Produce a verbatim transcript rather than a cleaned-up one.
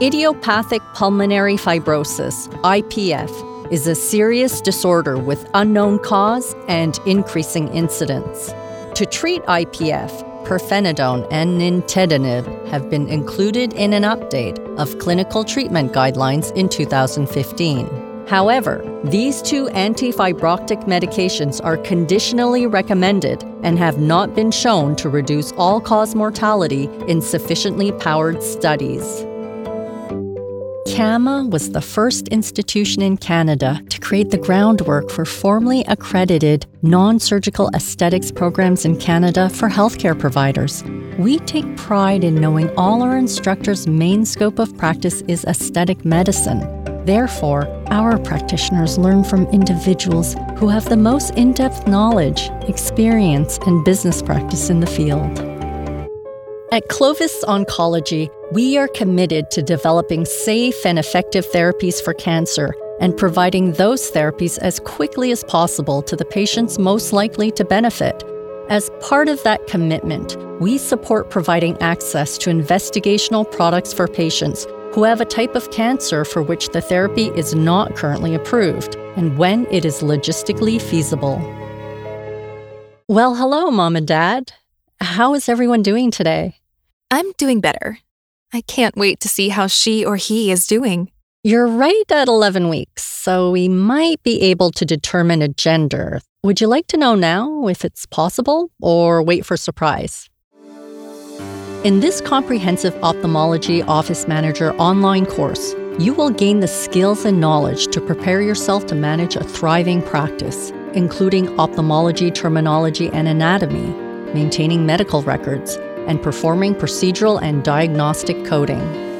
Idiopathic pulmonary fibrosis, I P F, is a serious disorder with unknown cause and increasing incidence. To treat I P F, pirfenidone and nintedanib have been included in an update of clinical treatment guidelines in two thousand fifteen. However, these two antifibrotic medications are conditionally recommended and have not been shown to reduce all-cause mortality in sufficiently powered studies. CAMA was the first institution in Canada to create the groundwork for formally accredited non-surgical aesthetics programs in Canada for healthcare providers. We take pride in knowing all our instructors' main scope of practice is aesthetic medicine. Therefore, our practitioners learn from individuals who have the most in-depth knowledge, experience, and business practice in the field. At Clovis Oncology, we are committed to developing safe and effective therapies for cancer and providing those therapies as quickly as possible to the patients most likely to benefit. As part of that commitment, we support providing access to investigational products for patients who have a type of cancer for which the therapy is not currently approved, and when it is logistically feasible. Well, hello, Mom and Dad. How is everyone doing today? I'm doing better. I can't wait to see how she or he is doing. You're right at eleven weeks, so we might be able to determine a gender. Would you like to know now if it's possible, or wait for surprise? In this comprehensive Ophthalmology Office Manager online course, you will gain the skills and knowledge to prepare yourself to manage a thriving practice, including ophthalmology terminology and anatomy, maintaining medical records, and performing procedural and diagnostic coding.